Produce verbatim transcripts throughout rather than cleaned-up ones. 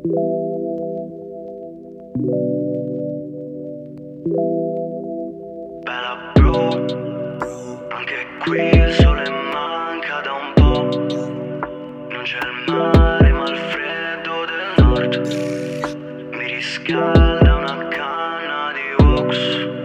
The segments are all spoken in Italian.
Bella bro, anche qui il sole manca da un po'. Non c'è il mare ma il freddo del nord mi riscalda una canna di Vox.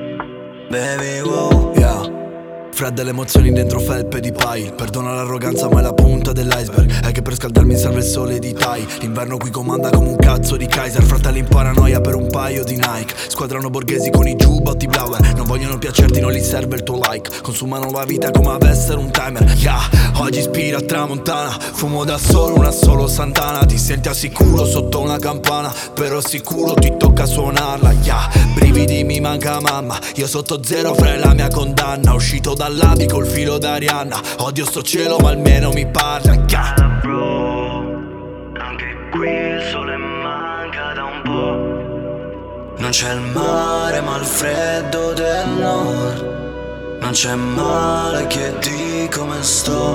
Baby wow, yeah. Fredde le emozioni dentro felpe di pai. Perdona l'arroganza ma è la punta dell'iceberg. È che per scaldarmi serve il sole di Tai. L'inverno qui comanda come un cazzo di Kaiser. Fratelli in paranoia per un paio di Nike. Squadrano borghesi con i giubbotti Blauer. Non vogliono piacerti, non gli serve il tuo like. Consumano la vita come avessero un timer. Yeah, oggi ispira a tramontana. Fumo da solo, una solo Santana. Ti senti al sicuro sotto una campana, però sicuro ti tocca suonarla. Yeah, brividi mi manca mamma. Io sotto zero fra la mia condanna. Uscito da labi col filo d'Arianna. Odio sto cielo ma almeno mi parla. Bella bro, anche qui il sole manca da un po'. Non c'è il mare ma il freddo del nord. Non c'è male che di come sto.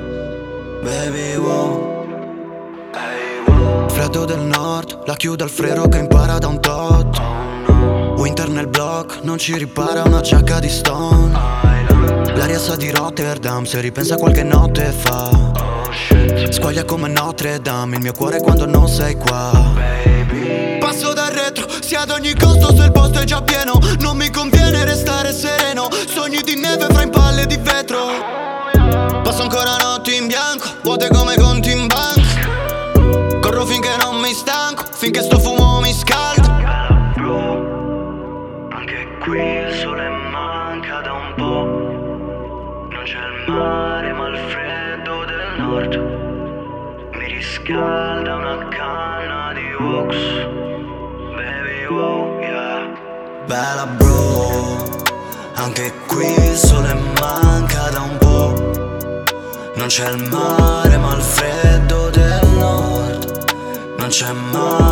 Baby wow, Hey wow, freddo del nord, la chiudo al frero che impara da un tot. oh no, Winter nel block, non ci ripara una giacca di stone. L'aria sa di Rotterdam, se ripensa qualche notte fa. oh shit, Squaglia come Notre Dame, il mio cuore quando non sei qua. baby. Passo dal retro, sia ad ogni costo se il posto è già pieno. Non mi conviene restare sereno, sogni di neve fra in palle di vetro. Passo ancora notti in bianco, vuote come conti in banca. Corro finché non mi stanco, finché sto fumo mi scalda. Bella bro, anche qui il sole manca da un po'. Non c'è il mare ma il freddo del nord mi riscalda una canna di Vox. Baby wow, yeah. Bella bro, anche qui il sole manca da un po'. Non c'è il mare ma il freddo del nord. Non c'è mare